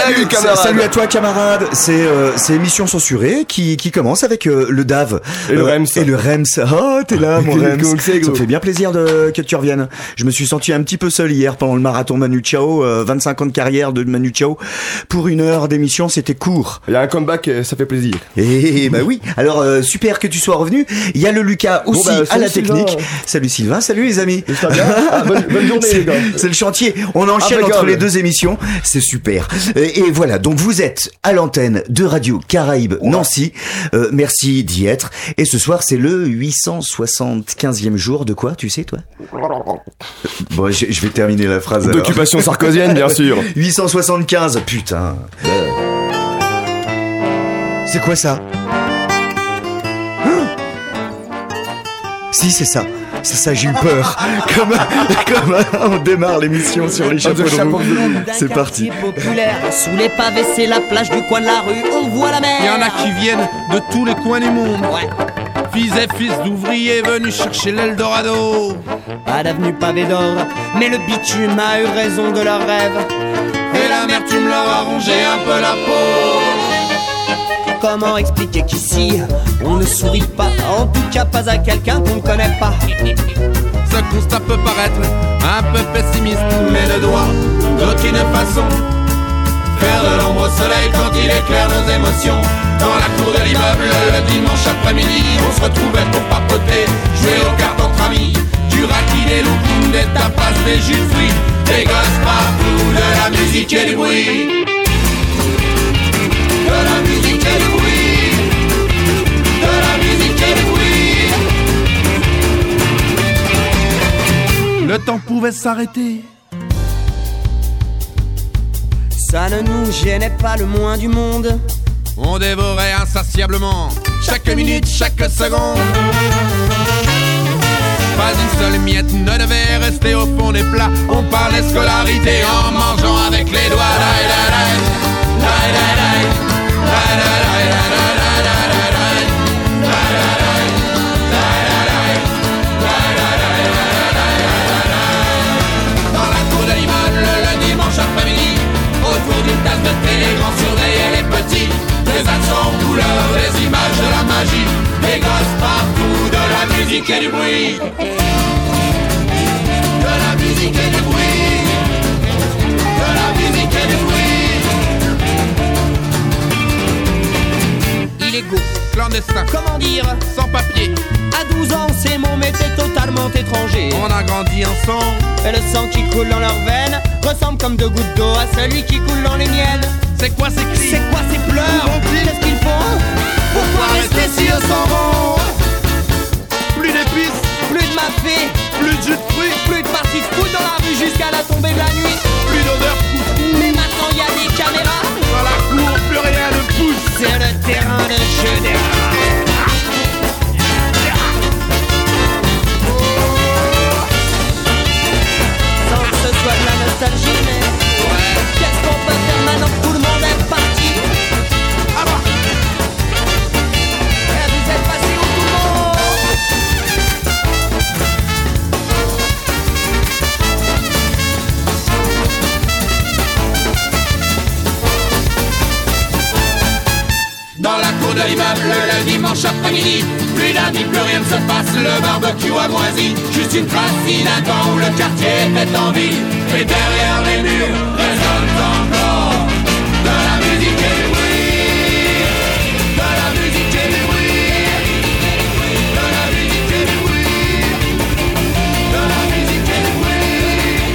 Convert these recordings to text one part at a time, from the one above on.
Salut camarade. Salut à toi camarade. C'est émission censurée qui commence avec le DAV et le Rems. Et le Rems. Oh, t'es là mon Rems. Ça me fait bien plaisir que tu reviennes. Je me suis senti un petit peu seul hier pendant le marathon Manu Chao, 25 ans de carrière de Manu Chao. Pour 1 heure d'émission, c'était court. Il y a un comeback, ça fait plaisir. Et bah oui. Alors super que tu sois revenu. Il y a le Lucas aussi à la technique. Sylvain. Salut Sylvain, salut les amis. Ça va bien. Bonne journée les gars. C'est le chantier. On enchaîne entre les deux émissions. C'est super. Et voilà. Donc vous êtes à l'antenne de Radio Caraïbes Nancy. Merci d'y être. Et ce soir, c'est le 875e jour de quoi, tu sais toi? Bon, je vais terminer la phrase. D'occupation sarkozienne, bien sûr. 875. Putain. C'est quoi ça? Si, c'est ça. C'est ça, j'ai eu peur. Comme on démarre l'émission sur les chapeaux de roue. C'est parti. Populaire, sous les pavés, c'est la plage du coin de la rue, on voit la mer. Il y en a qui viennent de tous les coins du monde. Ouais. Fils et fils d'ouvriers venus chercher l'Eldorado. Pas d'avenue pavé d'or, mais le bitume a eu raison de leurs rêves. Et l'amertume leur a rongé un peu la peau. Comment expliquer qu'ici, on ne sourit pas, en tout cas pas à quelqu'un qu'on ne connaît pas. Ce constat peut paraître un peu pessimiste, mais ne doit d'aucune façon faire de l'ombre au soleil quand il éclaire nos émotions. Dans la cour de l'immeuble, le dimanche après-midi, on se retrouvait pour papoter, jouer aux cartes entre amis. Du raki, des loukoums, des tapas, des jus de fruits, des gosses partout, de la musique et du bruit. De la musique et du bruit. De la musique et du bruit. Le temps pouvait s'arrêter. Ça ne nous gênait pas le moins du monde. On dévorait insatiablement chaque minute, chaque seconde. Pas une seule miette ne devait rester au fond des plats. On parlait scolarité en mangeant avec les doigts. Dans la cour de l'immeuble, le dimanche après-midi, autour d'une tasse de thé, les grands surveillaient les petits. Des accents en couleur, des images de la magie, des gosses partout, de la musique et du bruit. De la musique et du bruit. De la musique et du bruit. Illégaux, Clandestin, comment dire? sans papier. À 12 ans, ces mots m'étaient totalement étrangers. On a grandi ensemble. Et le sang qui coule dans leurs veines ressemble comme 2 gouttes d'eau à celui qui coule dans les miennes. C'est quoi ces cris? C'est quoi ces pleurs? Qu'est-ce qu'ils font? Pourquoi rester si eux s'en vont? Plus d'épices, Plus de mafé, plus de jus de fruits, plus de parties de foot dans la rue jusqu'à la tombée de la nuit. plus d'odeur foufou. Mais maintenant y a des caméras. Dans la cour, plus rien ne pousse. C'est le terrain de jeu des rats. Sans que ce soit de la nostalgie, mais qu'est-ce qu'on peut faire maintenant que tout le monde est parti? Ah bah, Et vous êtes passé où tout le monde? dans la cour de l'immeuble, le dimanche après-midi, plus lundi, plus rien ne se passe, le barbecue a moisi, juste une trace d'un temps où le quartier était en ville, et derrière les murs résonne encore de la musique et du bruit, de la musique et du bruit, de la musique et du bruit, de la musique et du bruit,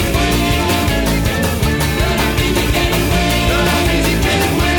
de la musique et du bruit, de la musique et du bruit.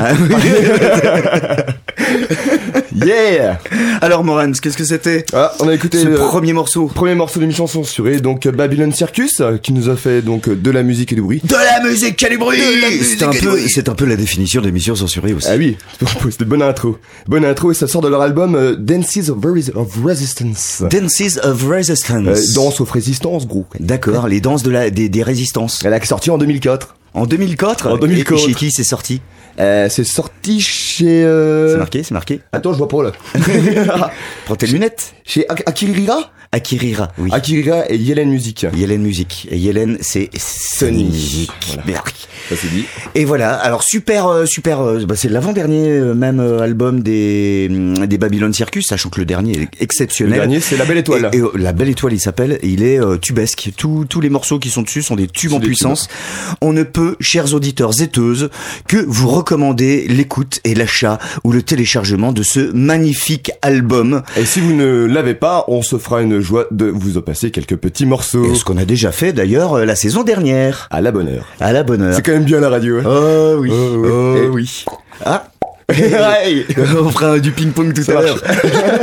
Yeah. Alors Morans, qu'est-ce que c'était? On a écouté ce premier morceau. Premier morceau d'émission censuré, donc Babylon Circus, qui nous a fait donc de la musique et du bruit. De la musique et du bruit. C'est un peu la définition d'émission censurée aussi. Ah oui, c'était bonne intro. Bonne intro, et ça sort de leur album Dances of Resistance. Dances of Resistance. Danse of Résistance, gros. D'accord, les danses des résistances. Elle est sortie en 200004. En 2004. En 2004. Et chez qui c'est sorti? C'est sorti chez... C'est marqué. Attends, je vois pas là. Prends tes lunettes. Chez Akirira, oui. Akirira et Yellen Music. Yellen Music. Et Yellen, c'est Sony Music. Voilà. Ça c'est dit. Et voilà. Alors super. C'est l'avant-dernier même album des Babylon Circus, sachant que le dernier est exceptionnel. Le dernier, c'est La Belle Étoile. Et La Belle Étoile, il s'appelle. Il est tubesque. Tous les morceaux qui sont dessus sont des tubes en puissance. On ne peut, chers auditeurs zéteuses, que vous recommander l'écoute et l'achat ou le téléchargement de ce magnifique album. Et si vous ne l'avez pas, on se fera une joie de vous en passer quelques petits morceaux. Et ce qu'on a déjà fait d'ailleurs la saison dernière. À la bonne heure. À la bonne heure. C'est quand même bien la radio. Hein. Oh oui. Oui. Ah. On fera du ping-pong tout à l'heure.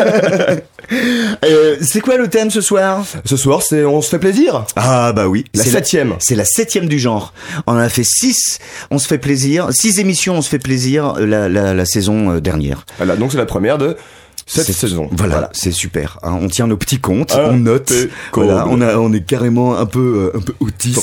C'est quoi le thème ce soir? Ce soir, c'est on se fait plaisir. Ah bah oui. La 7e. C'est la 7e du genre. On en a fait 6. On se fait plaisir. 6 émissions. On se fait plaisir la saison dernière. Voilà, donc c'est la première de cette saison. Voilà, c'est super. Hein, on tient nos petits comptes, on note. Voilà, on est carrément un peu autiste.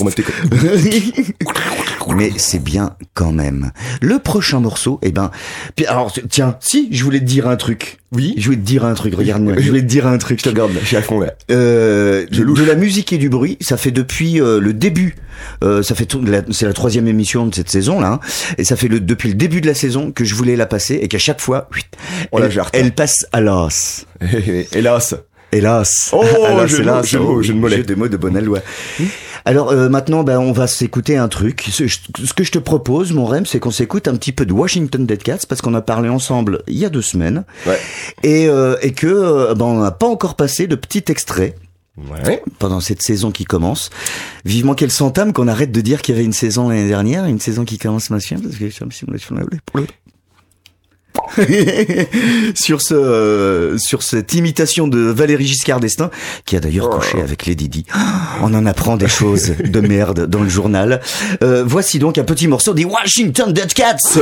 Mais c'est bien quand même. Le prochain morceau, alors tiens, si je voulais te dire un truc. Oui. Je voulais te dire un truc. Regarde-moi. Je voulais te dire un truc. Je te regarde. Je suis à fond là. De la musique et du bruit, ça fait depuis le début. C'est la 3e émission de cette saison là, hein, et ça fait depuis le début de la saison que je voulais la passer et qu'à chaque fois, elle passe à l'as. Hélas. Oh, jeu de mots de bonne aloi. Alors maintenant, on va s'écouter un truc. Ce que je te propose, mon Rem, c'est qu'on s'écoute un petit peu de Washington Dead Cats parce qu'on a parlé ensemble il y a 2 semaines, et que on n'a pas encore passé de petit extrait. Ouais. Pendant cette saison qui commence, vivement qu'elle s'entame, qu'on arrête de dire qu'il y avait une saison l'année dernière, une saison qui commence machin, parce que sur cette imitation de Valéry Giscard d'Estaing, qui a d'ailleurs couché avec Lady Di. On en apprend des choses de merde dans le journal. Voici donc un petit morceau des Washington Dead Cats. I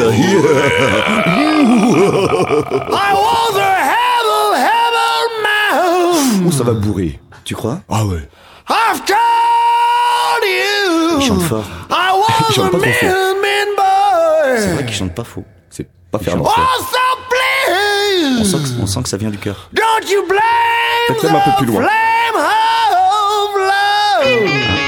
was a man. Ça va bourrer. Tu crois? Ah ouais. I've told you. Il chante fort. I was Il chante pas trop fort. C'est vrai qu'il chante pas faux. C'est pas faire mentir. On sent que ça vient du cœur. Don't you blame peut-être même un peu plus loin. flame of love.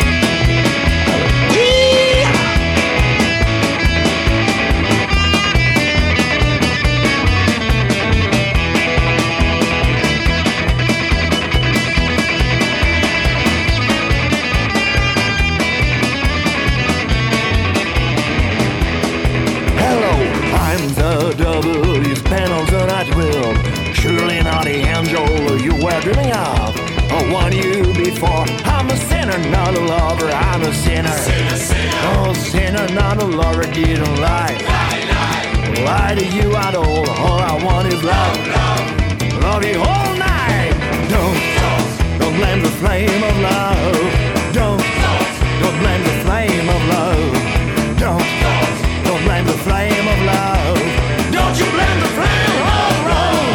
W's panels and I will. Surely not the angel you were dreaming of. I want you before. I'm a sinner, not a lover. I'm a sinner. Oh, sinner, not a lover. Didn't lie. Lie to you at all. All I want is love. Love you all night. Don't blame the flame of love. Don't blame the flame of love. Don't blame the flame of love. Don't you blame the flame of love.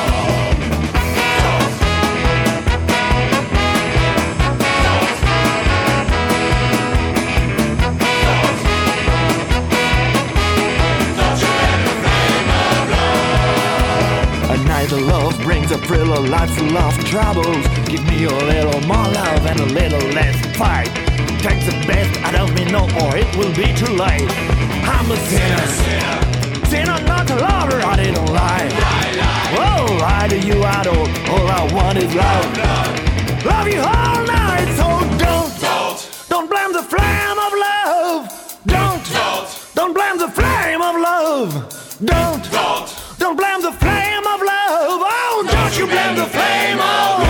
Don't you blame the flame of love. A night of love brings a thrill, a life full of troubles. Give me a little more love and a little less fight. Take the best out of me now or it will be too late. I'm a sinner, not a lover, I didn't lie. Oh, lie to you I don't, all I want is love. Love you all night, so don't blame the flame of love. Don't blame the flame of love. Don't blame the flame of love. Oh, don't you blame the flame of love.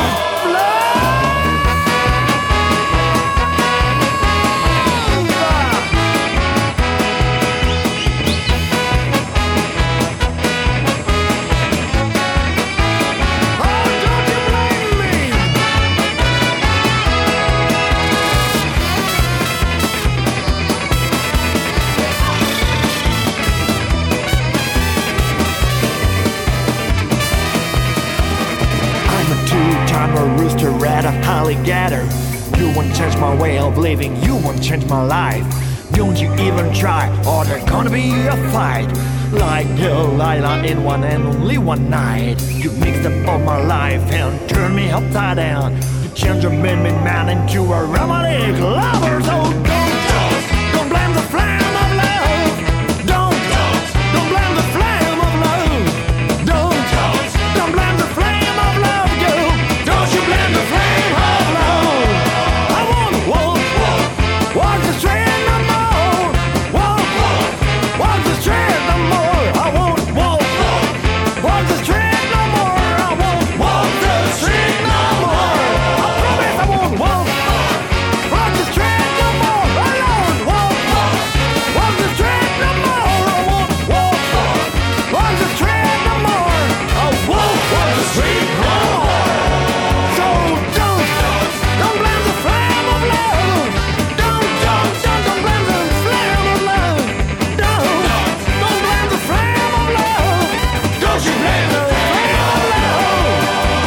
that I alligator. You won't change my way of living, you won't change my life. Don't you even try, or there's gonna be a fight. Like Delilah in one and only one night. You mixed up all my life and turned me upside down. You changed a man into a romantic lover. So don't blame the flame of love. Don't blame the flame of love. Don't blame the flame of love, girl. Don't you blame the flame of love. I won't walk the street no more. Walk the street no more. I won't walk the street no more. I won't walk the street no more. I promise I won't walk the street no more. I won't walk the street no more. I won't walk the street no more. I won't walk the street no more. So don't blame the flame of love. Don't blame the flame of love. Don't blame the flame of love. Don't you blame the flame of love.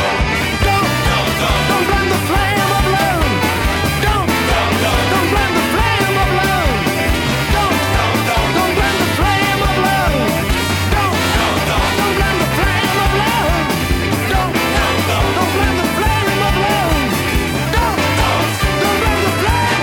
Don't blame the flame of love. Don't blame the flame of love. Don't blame the flame of love. Don't blame the flame of love. Don't blame the flame of love. Don't blame the flame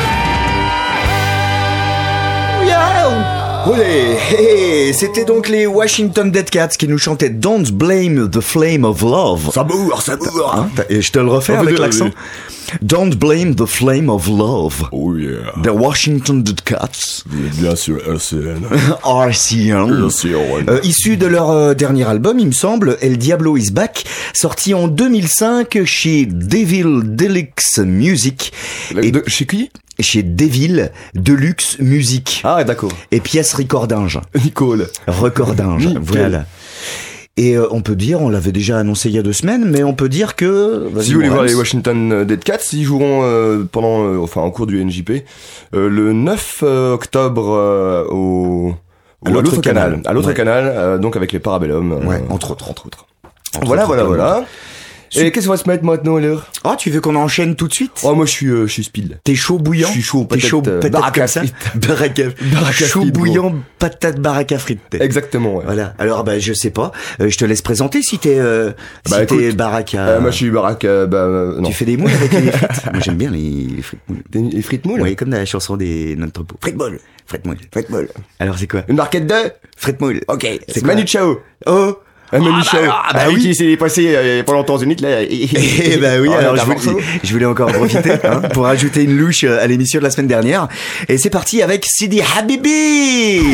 of love. Olé, hey, c'était donc les Washington Dead Cats qui nous chantaient Don't Blame the Flame of Love. Ça bourre. Hein, et je te le refais avec l'accent. Don't blame the flame of love. Oh yeah. The Washington Dead Cats. Bien sûr, RCN. RCN. Issu de leur dernier album, il me semble, El Diablo is Back, sorti en 2005 chez Devil Deluxe Music. Chez qui? Chez Devil Deluxe Music. Ah, d'accord. Et pièce recordinge. Nicole. Recordinge, voilà. Et on peut dire, on l'avait déjà annoncé il y a 2 semaines, mais on peut dire que... Si vous voulez voir les Washington Dead Cats, ils joueront en cours du NJP le 9 octobre à l'autre canal. À l'autre canal, donc avec les Parabellum. Ouais, entre autres. Voilà. Et qu'est-ce qu'on va se mettre maintenant, alors? Ah, tu veux qu'on enchaîne tout de suite? Oh, moi, je suis speed. T'es chaud bouillant? Je suis chaud, T'es chaud, patate comme ça? Baraka chaud bouillant, patate baraka frites. Exactement, ouais. Voilà. Alors, je sais pas. Je te laisse présenter si t'es, t'es baraka. Moi, je suis baraka, non. Tu fais des moules avec les frites? Moi, j'aime bien les frites moules. Les frites moules? Oui, comme dans la chanson des non-topo. Frites moules. Alors, c'est quoi? Une barquette de? Frites moules. Ok. C'est Manu Chao. Oh! Manu Chao. Oui. Qui s'est passé il y a pas longtemps aux Unit, là. Oui, alors je voulais encore en profiter, pour ajouter une louche à l'émission de la semaine dernière. Et c'est parti avec Sidi Habibi!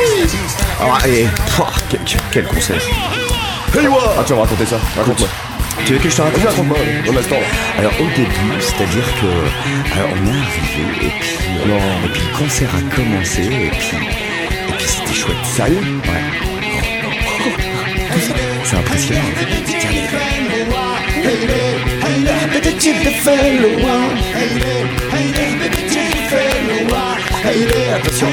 Quel concert! Ah, tu vas me raconter ça. Raconte-moi. Tu veux que je te raconte? Raconte-moi, dans l'instant. Alors, au début, c'est-à-dire que, alors, on est arrivé, et puis le concert a commencé, et puis c'était chouette. Sérieux? Ouais. C'est impressionnant. Attention.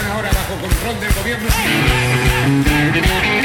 están ahora bajo control del gobierno civil.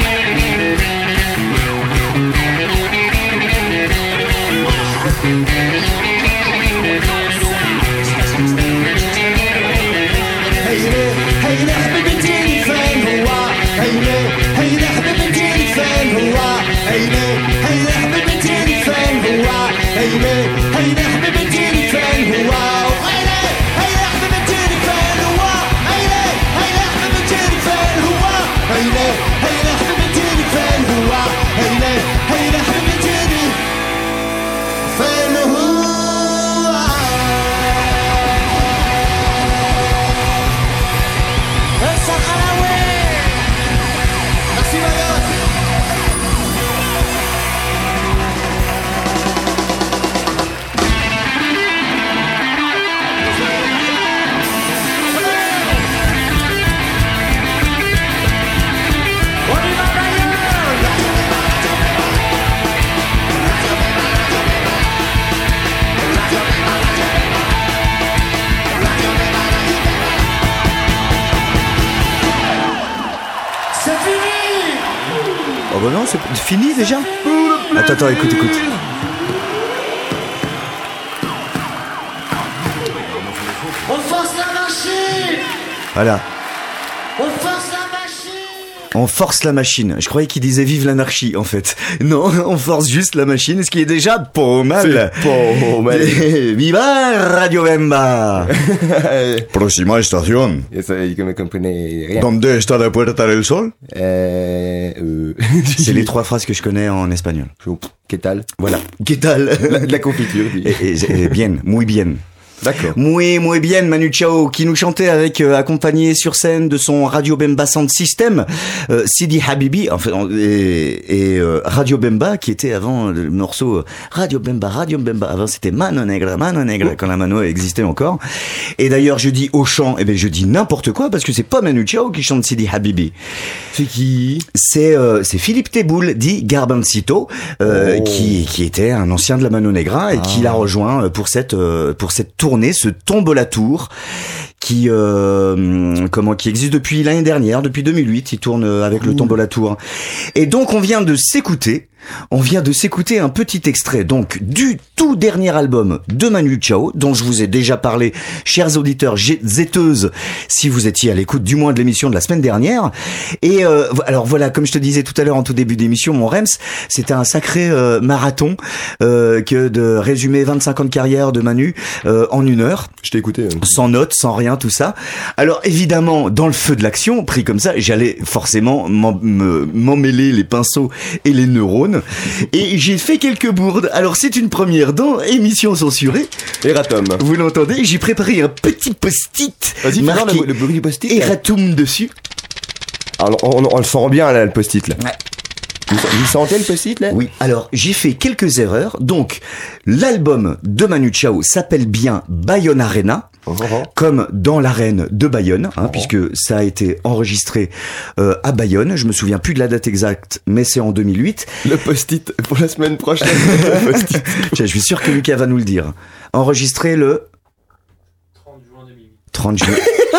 Oh bah non, c'est fini déjà. Attends, écoute. On force la machine. Voilà. On force la machine. On force la machine. Je croyais qu'il disait vive l'anarchie en fait. Non, on force juste la machine, ce qui est déjà pas mal. C'est pas mal. Viva Radio Bemba. Próxima estación. Eso, que me comprenez rien. ¿Dónde está la Puerta del Sol? C'est C'est les 3 phrases que je connais en espagnol. ¿Qué tal? Voilà. ¿Qué tal? De la confiture. Bien, muy bien. D'accord. Muy bien, Manu Chao, qui nous chantait avec accompagné sur scène de son Radio Bemba Sound System, Sidi Habibi, enfin, et Radio Bemba, qui était avant le morceau Radio Bemba. Avant c'était Mano Negra, quand la mano existait encore. Et d'ailleurs, je dis au chant, je dis n'importe quoi parce que c'est pas Manu Chao qui chante Sidi Habibi. C'est qui? C'est Philippe Teboul, dit Garbancito, qui était un ancien de la Mano Negra et qui l'a rejoint pour cette tournée, ce Tombola Tour, qui existe depuis l'année dernière, depuis 2008. Il tourne avec le Tombola Tour. Et donc on vient de s'écouter un petit extrait donc du tout dernier album de Manu Chao, dont je vous ai déjà parlé, chers auditeurs zéteuses, si vous étiez à l'écoute du moins de l'émission de la semaine dernière. Et alors voilà, comme je te disais tout à l'heure en tout début d'émission, mon Rems, c'était un sacré marathon que de résumer 25 ans de carrière de Manu en 1 heure. Je t'ai écouté. Sans notes, sans rien, tout ça. Alors évidemment, dans le feu de l'action, pris comme ça, j'allais forcément m'emmêler les pinceaux et les neurones. Et j'ai fait quelques bourdes. Alors c'est une première dans émission censurée. Eratum. Vous l'entendez, j'ai préparé un petit post-it. Vas-y, marqué le bruit post-it. Eratum dessus. Alors, on le sent bien là, le post-it là. Ouais. Vous sentez le post-it là? Oui, alors j'ai fait quelques erreurs. Donc l'album de Manu Chao s'appelle bien Bayonne Arena, comme dans l'arène de Bayonne, puisque ça a été enregistré à Bayonne. Je me souviens plus de la date exacte, mais c'est en 2008. Le post-it pour la semaine prochaine. Le post-it. Tiens, je suis sûr que Lucas va nous le dire. Enregistré le 30 juin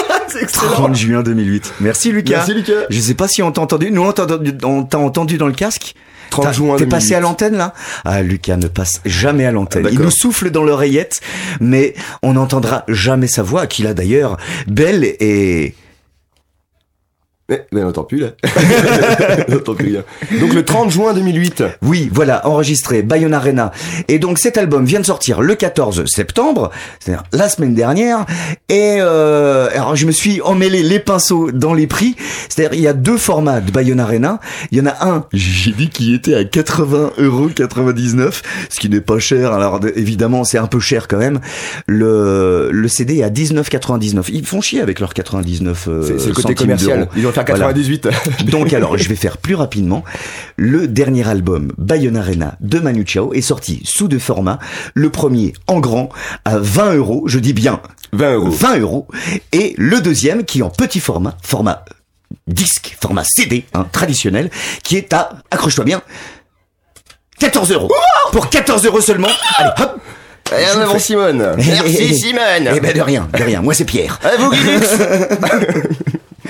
2008. Merci Lucas. Merci Lucas. Je sais pas si on t'a entendu. Nous on t'a entendu dans le casque. 30 juin 2008. T'es passé à l'antenne là? Ah, Lucas ne passe jamais à l'antenne. Il nous souffle dans l'oreillette, mais on n'entendra jamais sa voix, qu'il a d'ailleurs belle et... Mais on n'entend plus là. On n'entend plus rien. Donc le 30 juin 2008. Oui, voilà, enregistré Bayonne Arena. Et donc cet album vient de sortir le 14 septembre, c'est-à-dire la semaine dernière. Et alors je me suis emmêlé les pinceaux dans les prix. C'est-à-dire il y a 2 formats de Bayonne Arena. Il y en a un, j'ai dit, qui était à 80,99€, ce qui n'est pas cher. Alors évidemment c'est un peu cher quand même. Le CD est à 19,99€. Ils font chier avec leurs 99 c'est le côté commercial. D'euros. Ils vont faire 98. Voilà. Donc alors, je vais faire plus rapidement. Le dernier album, Bayonne Arena, de Manu Chao, est sorti sous 2 formats. Le premier, en grand, à 20€. Je dis bien 20€. Et le deuxième, qui est en petit format disque, format CD, traditionnel, qui est à, accroche-toi bien, 14€. Pour 14€ seulement. Allez, hop. Bon Simone. Merci Simone. Eh ben de rien. Moi c'est Pierre. Vous Guilux.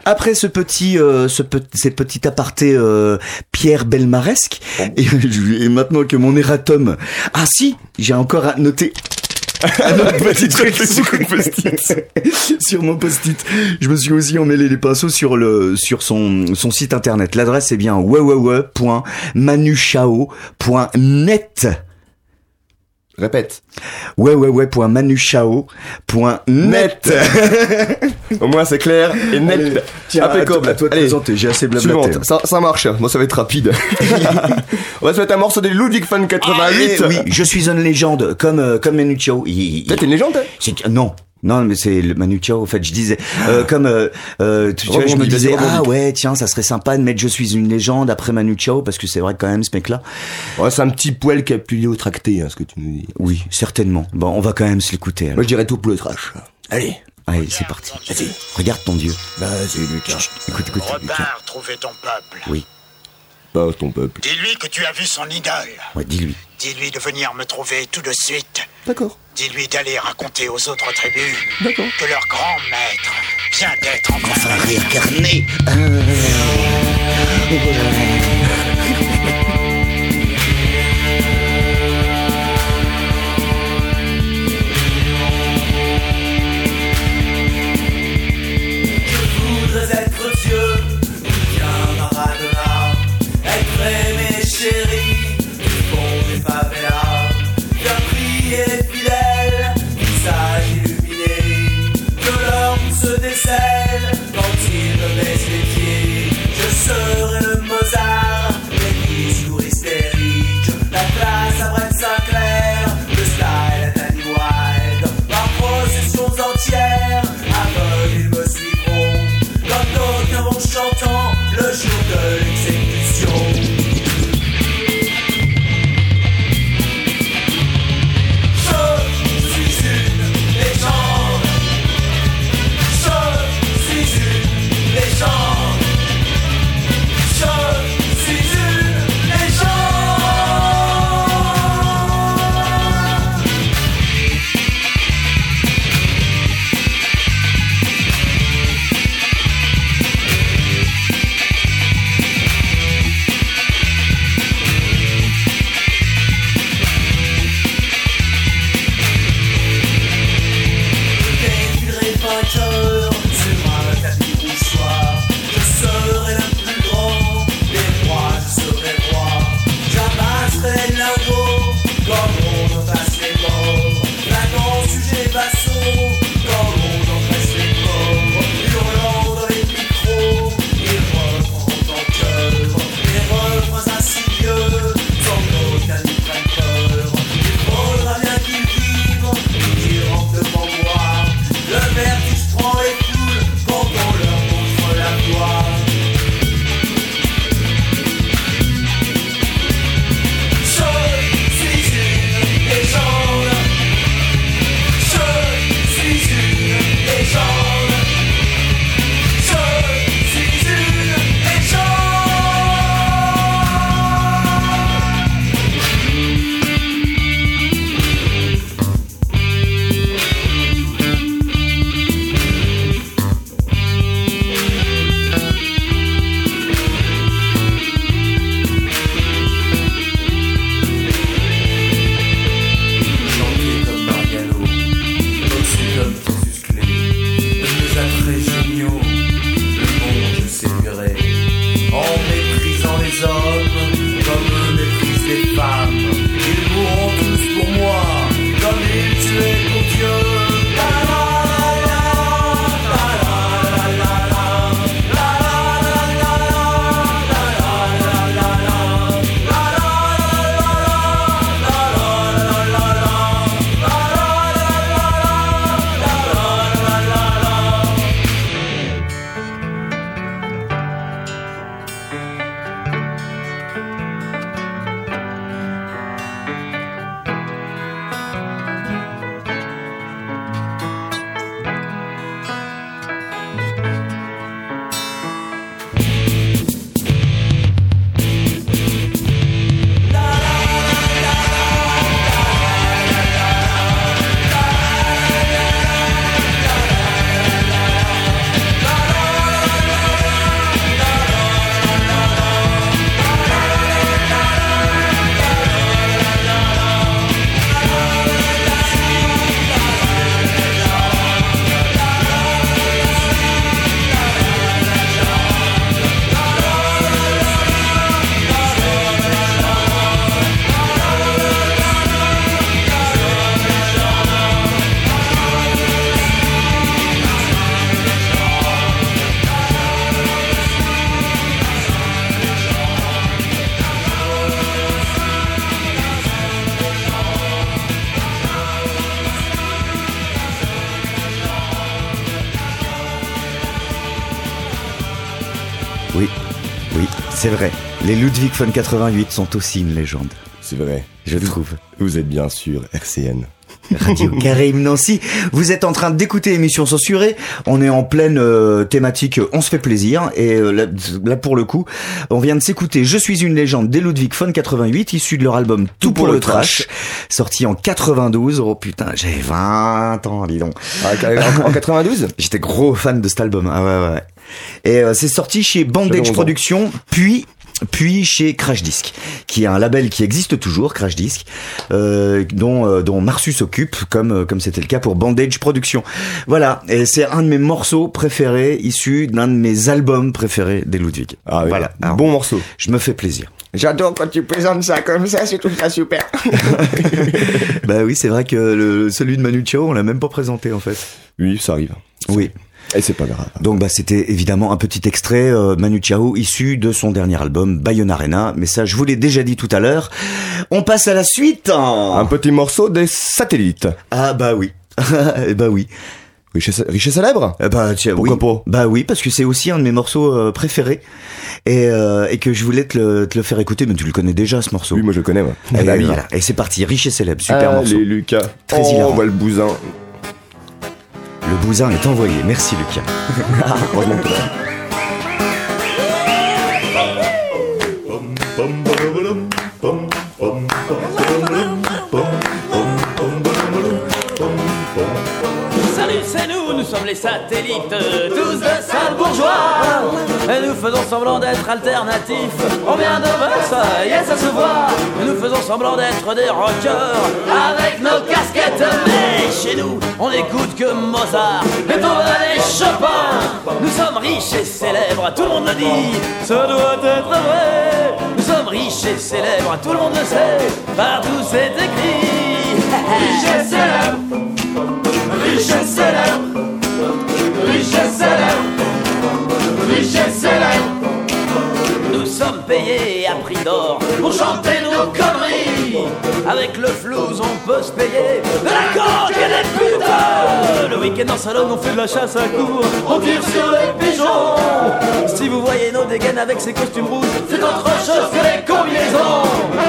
Après ce petit aparté Pierre Belmaresque, et maintenant que mon erratum... Ah si, j'ai encore noté... un autre petit truc sur mon post-it. Je me suis aussi emmêlé les pinceaux sur son site internet. L'adresse est bien www.manuchao.net. Répète. www.manuchao.net. Au moins c'est clair et net. Allez, tiens, impeccable. à toi de présenter, j'ai assez blablaté. Ça marche. Moi ça va être rapide. On va se mettre un morceau de Ludwig van 88. Oui, je suis une légende comme Manu Chao. T'es une légende, Non, mais c'est le Manu Chao. En fait, je disais tu vois, je me disais ouais, tiens, ça serait sympa de mettre Je suis une légende après Manu Chao, parce que c'est vrai que quand même ce mec-là. Ouais, c'est un petit poil capillotracté, ce que tu nous dis. Oui, certainement. Bon, on va quand même se l'écouter. Moi, je dirais tout pour le trash. Allez, c'est parti. Vas-y. Regarde ton Dieu. Vas-y, Lucas. Écoute. Repars trouver ton peuple. Oui. Pas ton peuple. Dis-lui que tu as vu son idole. Ouais, dis-lui. Dis-lui de venir me trouver tout de suite. D'accord. Dis-lui d'aller raconter aux autres tribus D'accord. que leur grand maître vient d'être enfin réincarné. Serai le Mozart, les discours hystériques, la classe à Brest-Saint-Clair, le style à Danny Wilde. Par processions entières, aveugles ils me suivront, comme d'aucuns vont chantant le jour de l'exécution. Je suis une légende. Je suis une légende. Oui, c'est vrai. Les Ludwig von 88 sont aussi une légende. C'est vrai. Je trouve. Vous êtes bien sûr RCN. Radio Caraïbes Nancy. Vous êtes en train d'écouter Émission Censurée. On est en pleine thématique on se fait plaisir. Et là, pour le coup, on vient de s'écouter Je suis une légende des Ludwig von 88, issu de leur album Tout pour le trash, sorti en 92. Oh putain, j'avais 20 ans, dis donc. En 92 J'étais gros fan de cet album. Ah ouais. Et c'est sorti chez Bandage Productions, puis chez Crash Disc, qui est un label qui existe toujours, Crash Disc, dont Marsus s'occupe, comme c'était le cas pour Bandage Productions. Voilà, et c'est un de mes morceaux préférés, issu d'un de mes albums préférés des Ludwig. Ah oui, voilà, alors, bon morceau. Je me fais plaisir. J'adore quand tu présentes ça comme ça, c'est tout ça super. Bah oui, c'est vrai que celui de Manu Chao, on l'a même pas présenté en fait. Oui, ça arrive. Oui. Et c'est pas grave. Donc c'était évidemment un petit extrait Manu Chao issu de son dernier album Bayonarena, mais ça je vous l'ai déjà dit tout à l'heure. On passe à la suite. Un petit morceau des Satellites. Ah bah oui. Bah oui. Riche et célèbre. Bah tiens, pourquoi pas. Bah oui, parce que c'est aussi un de mes morceaux préférés et que je voulais te le faire écouter, mais tu le connais déjà ce morceau. Oui, moi je le connais. Ouais. Et, bah, oui. Voilà. Et c'est parti, Riche et célèbre, super morceau. Allez Lucas. Très hilarant. On voit le bousin. Le bousin est envoyé. Merci Lucas. Heureusement que Salut, c'est nous sommes les satellites, tous de sales bourgeois. Et nous faisons semblant d'être alternatifs. On vient de Versailles et ça se voit. Et nous faisons semblant d'être des rockers avec nos casquettes. Mais chez nous, on n'écoute que Mozart, Beethoven et Chopin. Nous sommes riches et célèbres, tout le monde le dit. Ça doit être vrai. Nous sommes riches et célèbres, tout le monde le sait. Partout c'est écrit. Riches et célèbres. Riche et célèbre, riche et célèbre, riche et célèbre. Nous sommes payés à prix d'or pour chanter nos conneries. Avec le flouze on peut se payer de la coque et des putes. Le week-end en salon on fait de la chasse à court, on tire sur les pigeons. Si vous voyez nos dégaines avec ces costumes rouges, c'est autre chose que les combinaisons.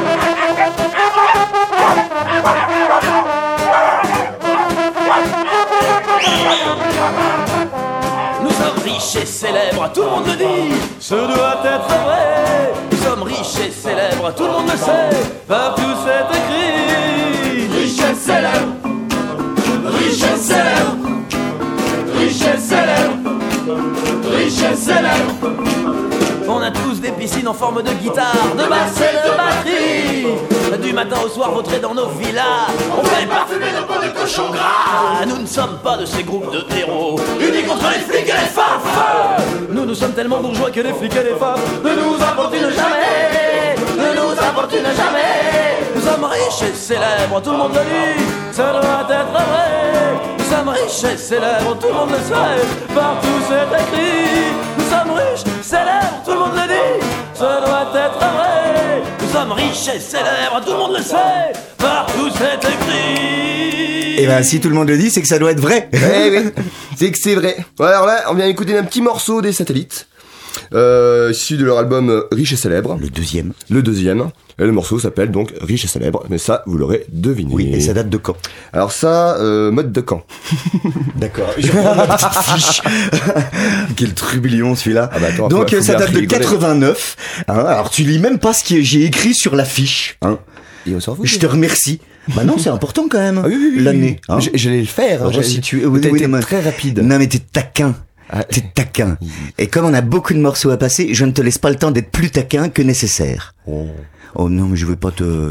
Nous sommes riches et célèbres, tout le monde le dit. Ce doit être vrai. Nous sommes riches et célèbres, tout le monde le sait. Partout c'est écrit. Riches et célèbres, riches et célèbres, riches et célèbres, riches et célèbres. On a tous des piscines en forme de guitare, de basse et de batterie. Du matin au soir, vautrés dans nos villas, on fait parfumer nos peaux de cochon gras. Nous ne sommes pas de ces groupes de héros unis contre les flics et les fafs. Nous sommes tellement bourgeois que les flics et les fafs ne nous importunent jamais, ne nous importunent jamais. Nous sommes riches et célèbres, tout le monde le dit, ça doit être vrai. Nous sommes riches et célèbres, tout le monde le sait, partout c'est écrit. Nous sommes riches, célèbres, tout le monde le dit, ça doit être vrai. Nous sommes riches et célèbres, tout le monde le sait, partout c'est écrit. Et ben si tout le monde le dit, c'est que ça doit être vrai. Oui, c'est que c'est vrai. Ouais, alors là, on vient d'écouter un petit morceau des Satellites, issu de leur album Riche et célèbre. Le deuxième. Et le morceau s'appelle donc Riche et célèbre, mais ça, vous l'aurez deviné. Oui, et ça date de quand? Alors ça, mode de quand? D'accord. Je prends ma petite fiche. Quel trublion celui-là. Ah bah attends, donc faut ça date de rigoler. 89. Hein, alors tu lis même pas ce que j'ai écrit sur la fiche. Hein. Et on s'en fout. Je te remercie. Bah non, c'est important quand même. Ah oui, l'année. Hein. J'allais le faire. Alors, si tu t'as été très rapide. Non mais t'es taquin. T'es taquin. Et comme on a beaucoup de morceaux à passer, je ne te laisse pas le temps d'être plus taquin que nécessaire. Oh non, mais je veux pas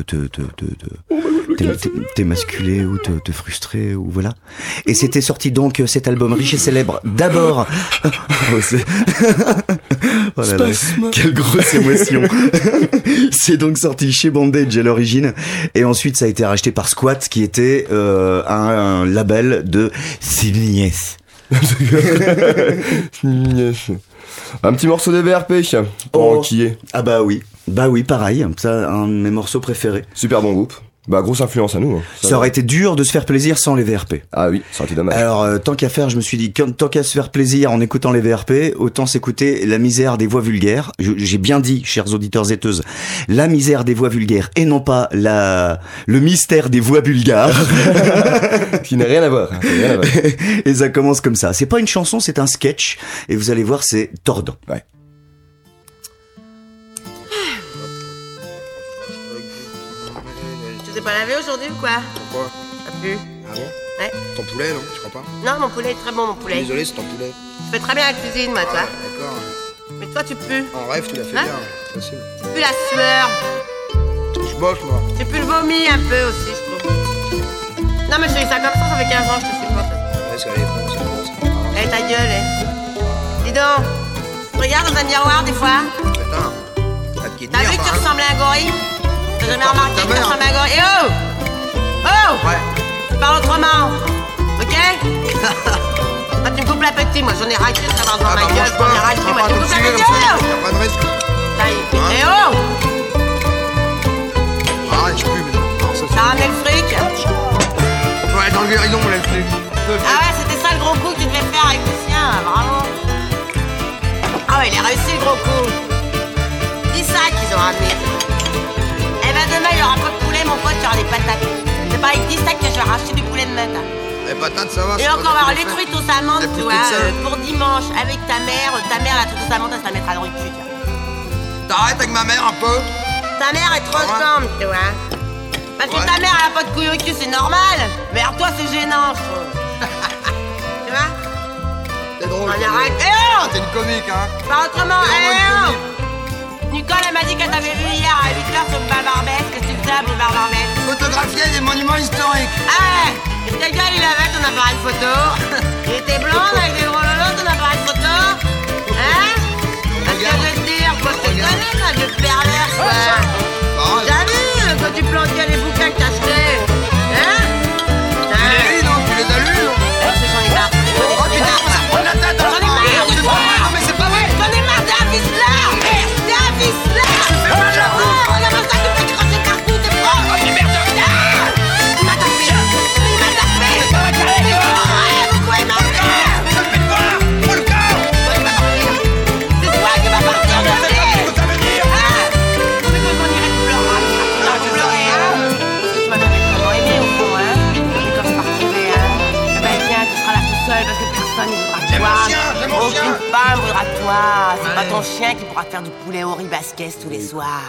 t'émasculer ou te frustrer ou voilà. Et c'était sorti donc cet album Riche et célèbre d'abord. Oh là là, quelle grosse émotion. C'est donc sorti chez Bandage à l'origine et ensuite ça a été racheté par Squat qui était un label de Signes. Un petit morceau de VRP pour enquiller. Ah bah oui, pareil, ça un de mes morceaux préférés. Super bon groupe. Bah, grosse influence à nous. Hein. Ça aurait été dur de se faire plaisir sans les VRP. Ah oui, ça aurait été dommage. Alors, tant qu'à faire, je me suis dit, tant qu'à se faire plaisir en écoutant les VRP, autant s'écouter la misère des voix vulgaires. J'ai bien dit, chers auditeurs zéteuses, la misère des voix vulgaires et non pas le mystère des voix bulgares. Qui n'a rien à voir. Et ça commence comme ça. C'est pas une chanson, c'est un sketch. Et vous allez voir, c'est tordant. Ouais. Tu t'es pas lavé aujourd'hui ou quoi? Pourquoi? Ça pue. Ah bon? Ouais. Ton poulet, non? Tu crois pas? Non, mon poulet est très bon, mon poulet. Désolé, c'est ton poulet. Tu fais très bien la cuisine, moi, toi. D'accord. Mais toi, tu pues. En rêve, tu l'as fait Hein? bien, c'est facile. Tu pues la sueur. Je bosse, moi. Tu pues le vomi un peu aussi, je trouve. Non, mais je fais ça comme ça fait 15 ans, je te supporte. Ouais, ça allait, c'est bon, c'est bon. Eh, ta gueule, eh. Dis donc, tu regardes dans un miroir des fois? Putain, t'as vu que tu ressemblais à un gorille? T'as jamais remarqué que tu ressemblais à un gorille? Eh oh! Oh! Ouais. Tu parles autrement, ok? Ah, tu me coupes l'appétit, moi j'en ai ras le cul de savoir devant ma gueule, j'en ai ras le cul, moi tu me coupes l'appétit! Y'a pas de risque. Eh oh! Arrête, je pue maintenant. T'as ramené le fric? On peut aller dans le guéridon, là, le fric. Ah ouais, c'était ça le gros coup que tu devais faire avec le sien, bravo! Ah ouais, il a réussi le gros coup! 10 sacs qu'ils ont ramené. Eh ben demain, il y aura pas de poulet, mon pote, il y aura des patates. C'est pas avec 10 sacs que je vais racheter du poulet de matin. Les patates, ça va. Et encore, alors, les truites aux amandes, tu vois, pour dimanche, avec ta mère, la truite aux amandes, elle se la mettra dans le cul, tiens. T'arrêtes avec ma mère un peu. Ta mère est trop sombre, tu vois. Parce que ta mère, elle a pas de couilles au cul, c'est normal. Vers toi, c'est gênant, je trouve. Tu vois? T'es drôle. On arrête. Eh oh! T'es une comique, hein. Pas autrement, eh oh! Nicole, elle m'a dit qu'elle t'avait vu hier à 8h sur le boulevard Barbès. Qu'est-ce que tu faisais à boulevard Barbès? Photographier des monuments historiques. Ah ouais! Et quel gars il avait ton appareil photo? Il était blond avec des gros lolos, ton appareil photo? Hein? Qu'est-ce que je veux te dire? Quoi, je te connais, ça, vieux pervers, quoi! T'as vu quand tu planquais les bouquins que t'achetais? Hein? Tu les lis, non? Tu les as lus, non? J'en ai marre. Oh putain, ça prend la tête. J'en ai marre de toi! Non, mais c'est pas vrai. J'en ai marre d'un vicelard! D'un vicelard! Oh, regarde ça, tu peux cracher partout, t'es pro! Oh, tu merde! Il m'a tapé! Il m'a tapé! Pourquoi il m'a tapé? Ça me fait peur. Oh, le corps. C'est toi qui vas partir de là! Ça veut dire. Mais quand on irait te pleurer, tu vas pleurer, hein? Parce que tu m'avais vraiment aimé au fond, hein? Et quand je partirai, hein? Eh ben tiens, tu seras là tout seul parce que personne ne voudra J'ai toi. mon chien, j'ai mon chien. Aucune femme voudra de toi. C'est pas ton chien qui pourra te faire du poulet au ribasquez tous les soirs.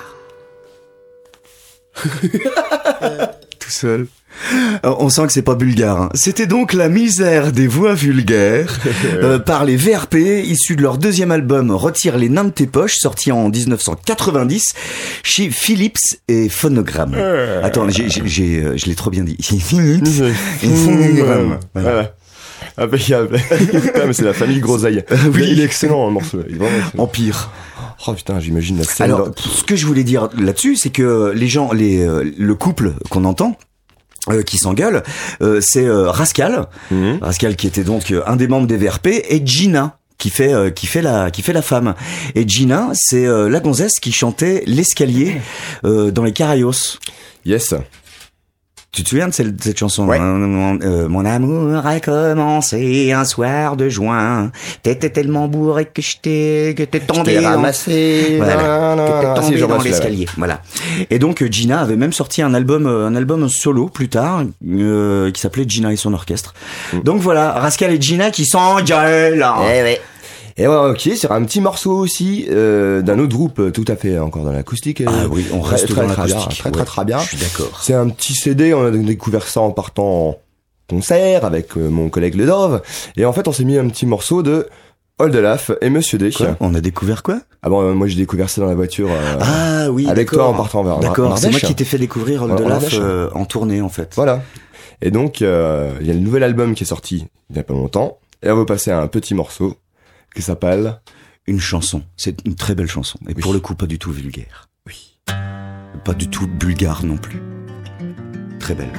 Tout seul. Alors, on sent que c'est pas bulgare. Hein. C'était donc la misère des voix vulgaires par les VRP, issus de leur deuxième album Retire les nains de tes poches, sorti en 1990 chez Philips et Phonogramme. Attends, je l'ai trop bien dit. Philips et Phonogramme. Voilà. Impeccable. Putain, mais c'est la famille Groseille. Oui. Il est excellent, le morceau. Il est vraiment excellent. Empire. Oh putain, j'imagine la scène. Alors, ce que je voulais dire là-dessus, c'est que les gens, le couple qu'on entend, qui s'engueule, c'est Rascal, Rascal qui était donc un des membres des VRP, et Gina qui fait la femme. Et Gina, c'est la gonzesse qui chantait l'escalier dans les Carayos. Yes. Tu te souviens de cette chanson? Ouais. Mon amour a commencé un soir de juin. T'étais tellement bourré que t'es tombé ramassé. Voilà. Que t'es tombé dans si, l'escalier. Voilà. Et donc Gina avait même sorti un album solo plus tard qui s'appelait Gina et son orchestre. Donc voilà, Rascal et Gina qui s'engueulent. Eh ouais. Et ouais, ok, c'est un petit morceau aussi d'un autre groupe, tout à fait encore dans l'acoustique. Ah oui, on reste dans l'acoustique. Très bien. Je suis d'accord. C'est un petit CD, on a découvert ça en partant en concert avec mon collègue Ledov. Et en fait, on s'est mis un petit morceau de Oldelaf et Monsieur D. Quoi ? On a découvert quoi ? Ah bon, moi j'ai découvert ça dans la voiture. Ah oui, avec toi en partant vers D'accord, c'est moi qui t'ai fait découvrir Oldelaf en tournée en fait. Voilà. Et donc, il y a le nouvel album qui est sorti il y a pas longtemps. Et on va passer à un petit morceau qui s'appelle Une chanson. C'est une très belle chanson. Et pour le coup, pas du tout vulgaire. Oui. Pas du tout bulgare non plus. Très belle.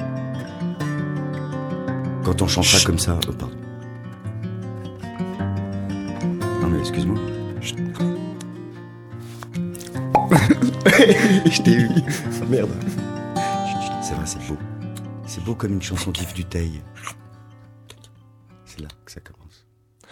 Quand on chantera comme ça... pardon. Non mais excuse-moi. Je t'ai eu. Merde. c'est beau. C'est beau comme une chanson d'Yves Duteil. C'est là que ça commence.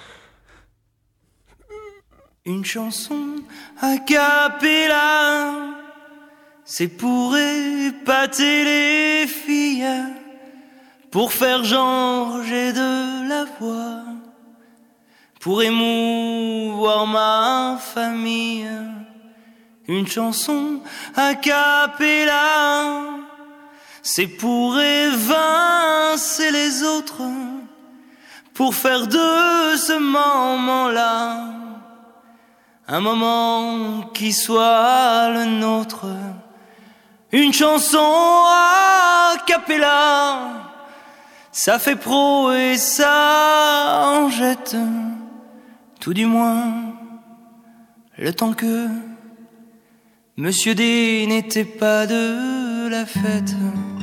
Une chanson a cappella, c'est pour épater les filles, pour faire genre j'ai de la voix, pour émouvoir ma famille. Une chanson a cappella, c'est pour évincer les autres, pour faire de ce moment-là un moment qui soit le nôtre. Une chanson a cappella, ça fait pro et ça en jette, tout du moins le temps que Monsieur D n'était pas de la fête.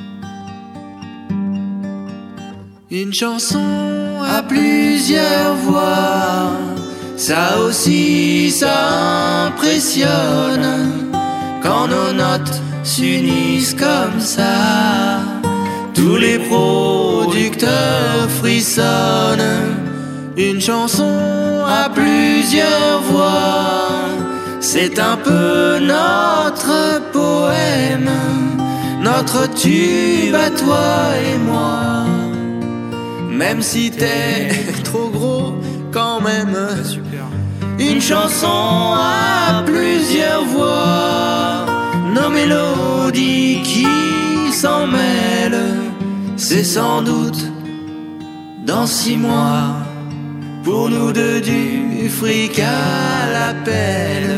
Une chanson à plusieurs voix, ça aussi ça impressionne. Quand nos notes s'unissent comme ça, tous les producteurs frissonnent. Une chanson à plusieurs voix, c'est un peu notre poème, notre tube à toi et moi. Même si t'es trop gros quand même. Super. Une chanson à plusieurs voix, nos mélodies qui s'en mêlent. C'est sans doute dans 6 mois, pour nous deux du fric à l'appel.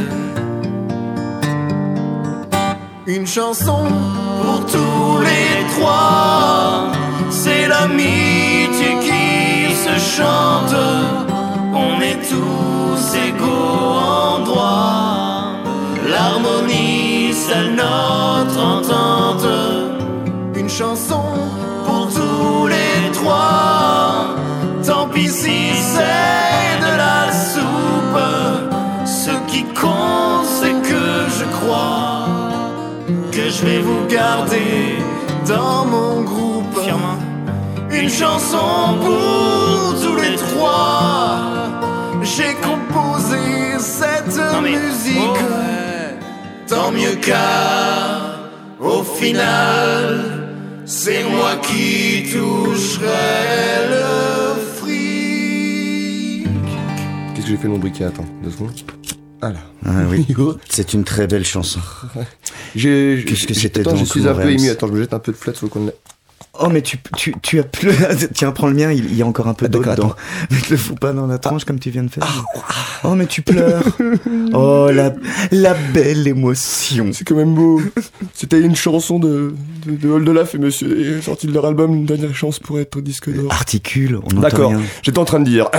Une chanson pour tous les trois, c'est l'amitié qui se chante. On est tous égaux en droit, l'harmonie seule notre entente. Une chanson pour tous les trois, tant pis si c'est de la soupe. Ce qui compte c'est que je crois que je vais vous garder dans mon groupe. Une chanson pour tous les trois, j'ai composé cette musique. Tant mieux car au final c'est moi qui toucherai le fric. Qu'est-ce que j'ai fait de mon briquet? Attends, 2 secondes. Ah là. Ah oui, c'est une très belle chanson. Qu'est-ce que c'était donc? Je suis un peu ému. Attends, je me jette un peu de flotte sur le coin de la... Oh mais tu as pleuré. Tiens, prends le mien, il y a encore un peu d'eau dedans. Mais te le fous pas dans la tranche comme tu viens de faire. Oh mais tu pleures. Oh la belle émotion. C'est quand même beau. C'était une chanson de Oldelaf et Monsieur est sorti de leur album Une dernière chance pour être disque d'or. Articule, on entend D'accord, rien. j'étais en train de dire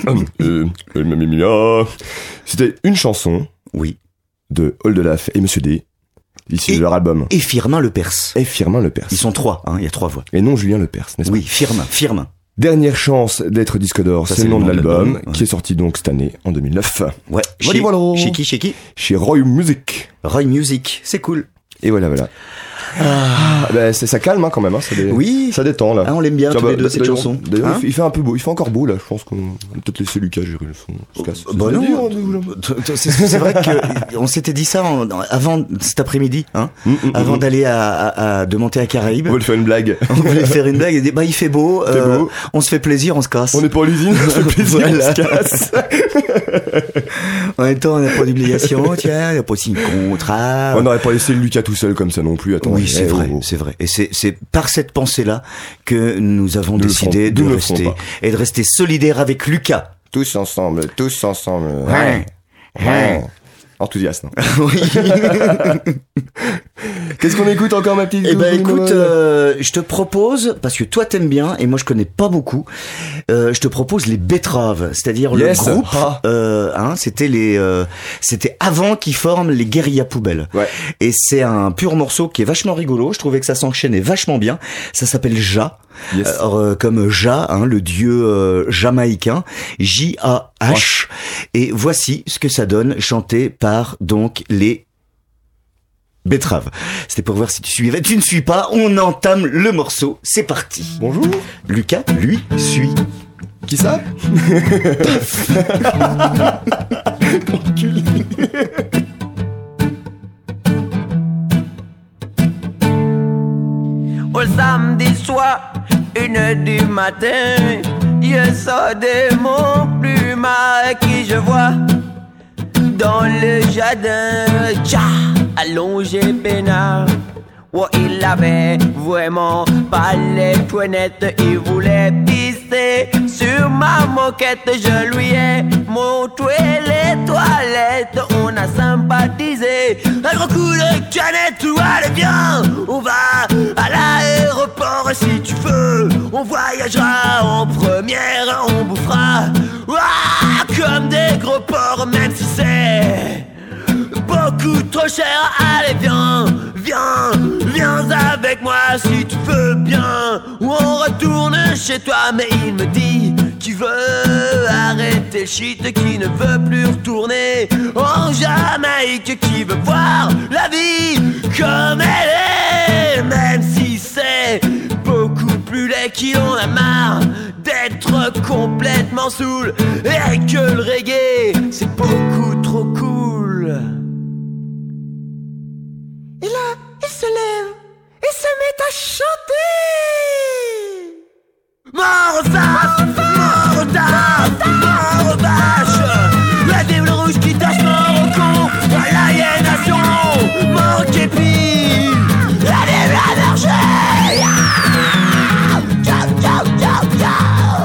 c'était une chanson de Oldelaf et Monsieur D, issu de leur album. Et Firmin Lepers. Ils sont 3, il y a 3 voix. Et non Julien Lepers, n'est-ce pas? Oui, Firmin. Dernière chance d'être disque d'or, c'est le nom de l'album, qui est sorti donc cette année, en 2009. Ouais. Chez qui? Chez Roy Music. Roy Music, c'est cool. Et voilà. Bah, ça calme quand même. Oui. Ça détend là. Ah, on l'aime bien tous les deux cette chanson. D'ailleurs, il fait un peu beau. Il fait encore beau là. Je pense qu'on va peut-être laisser Lucas gérer le son. Bah non. C'est vrai que on s'était dit ça avant cet après-midi, avant d'aller de monter à Caraïbes. On voulait faire une blague. Et dire, il fait beau. On se fait plaisir, on se casse. On n'est pas à l'usine, on se fait plaisir, on se casse. En même temps, on n'a pas d'obligation. Tiens, on n'a pas aussi une contrat. On n'aurait pas laissé Lucas tout seul comme ça non plus. Attends. Oui, c'est vrai. Et c'est par cette pensée-là que nous avons décidé de rester et de rester solidaires avec Lucas. Tous ensemble. Ouais. Enthousiaste. Oui. Qu'est-ce qu'on écoute encore, ma petite? Eh ben, écoute, je te propose, parce que toi t'aimes bien et moi je connais pas beaucoup, je te propose les Betteraves, c'est-à-dire le groupe. C'était avant qu'ils forment les Guérilla Poubelles. Ouais. Et c'est un pur morceau qui est vachement rigolo. Je trouvais que ça s'enchaînait vachement bien. Ça s'appelle Ja. Yes. Comme Ja, le dieu jamaïcain, J-A-H. Et voici ce que ça donne, chanté par donc les Betterave. C'était pour voir si tu suivais. Tu ne suis pas, on entame le morceau. C'est parti. Bonjour. Lucas, lui, suit. Qui ça? Au samedi soir, 1h du matin, je sors de mon plumard qui je vois dans le jardin. Tcha, allongé peinard. Oh, il avait vraiment pas les poignettes, il voulait pisser sur ma moquette. Je lui ai montré les toilettes, on a sympathisé. Un gros coup de canette, allez viens, on va à l'aéroport si tu veux. On voyagera en première, on bouffera comme des gros porcs, même si c'est beaucoup trop cher. Allez viens, viens, viens avec moi si tu veux bien. Ou on retourne chez toi. Mais il me dit qu'il veut arrêter le shit, qui ne veut plus retourner en Jamaïque, qui veut voir la vie comme elle est, même si c'est beaucoup plus laid, qu'il en a marre d'être complètement saoul, et que le reggae c'est beaucoup trop cool. Et là, il se lève et se met à chanter. Mort aux vaches, mort aux dames, mort aux vaches. La Bible rouge qui tâche mort au con, l'aliénation, mort au képi, la Bible anarchie. Ciao, ciao, ciao, ciao.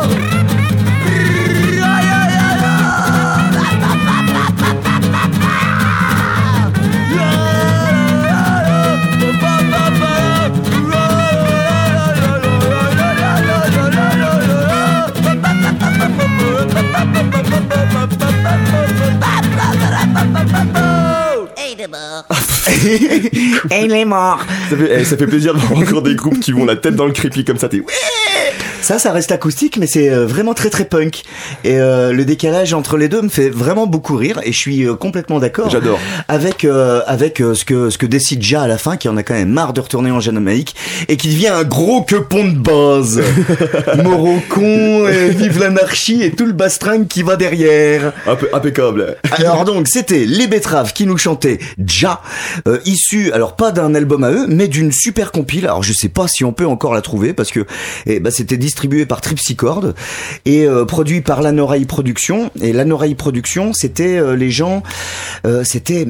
Et il est mort. Ça fait plaisir de voir encore des groupes qui vont la tête dans le crépi comme ça. T'es Ça reste acoustique, mais c'est vraiment très très punk. Et le décalage entre les deux me fait vraiment beaucoup rire, et je suis complètement d'accord. J'adore. Avec ce que décide Ja à la fin, qui en a quand même marre de retourner en Jamaïque et qui devient un gros quepon de base. Mort au con, vive l'anarchie et tout le bastringue qui va derrière. Impeccable. Alors donc c'était les Betteraves qui nous chantaient Ja, issu alors pas d'un album à eux, mais d'une super compile. Alors je sais pas si on peut encore la trouver parce que c'était distribué par Tripsichord et produit par l'Anoraï Productions. Et l'Anoraï Productions, c'était les gens, c'était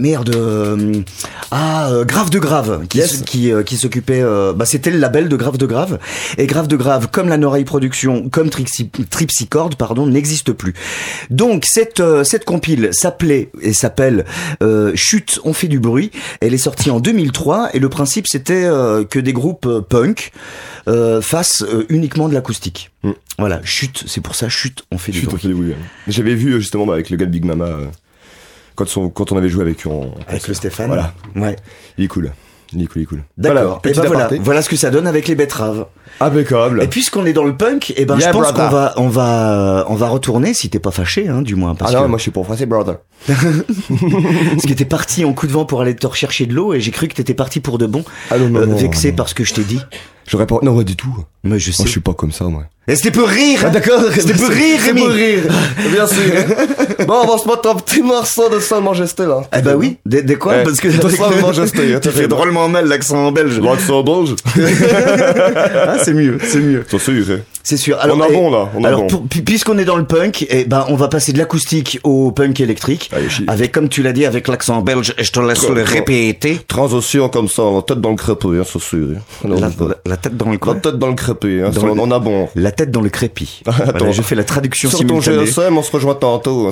Grave de Grave qui s'occupait. C'était le label de Grave de Grave. Et Grave de Grave, comme l'Anoraï Productions, comme Tripsichord, n'existe plus. Donc cette compile s'appelle Chut, on fait du bruit. Elle est sortie en 2003 et le principe c'était que des groupes punk fassent uniquement de l'acoustique. Voilà, Chut, c'est pour ça Chut, on fait du bruit. J'avais vu justement avec le gars de Big Mama quand on avait joué avec le Stéphane. Voilà. Ouais. Il est cool. D'accord. Voilà, voilà ce que ça donne avec les Betteraves. Impeccable. Et puisqu'on est dans le punk, je pense qu'on va retourner, si t'es pas fâché, du moins. Parce non, moi je suis pour français, brother. Parce que t'es parti en coup de vent pour aller te rechercher de l'eau, et j'ai cru que t'étais parti pour de bon. Vexé par ce que je t'ai dit. J'aurais pas. Non, du tout. Mais je sais. Moi, je suis pas comme ça, moi. Et c'était pour rire. D'accord. C'était pour rire, Rémi. Pour rire. Bien sûr. Bon, on va se mettre un petit morceau de Saint Majesté, là. Eh ben oui. De quoi? Ouais, parce que de Saint Majesté. Tu fais drôlement mal l'accent belge. L'accent belge. C'est mieux. C'est sûr. Alors, on a bon, là. Puisqu'on est dans le punk, on va passer de l'acoustique au punk électrique. Avec, comme tu l'as dit, avec l'accent belge, je te laisse le répéter. Transition comme ça, la tête dans le crépé, c'est sûr. La tête dans le quoi? La tête dans le crépé, on a bon. La tête dans le crépi. Attends, voilà, je fais la traduction sur simultanée. Ton GSM, on se rejoint tantôt.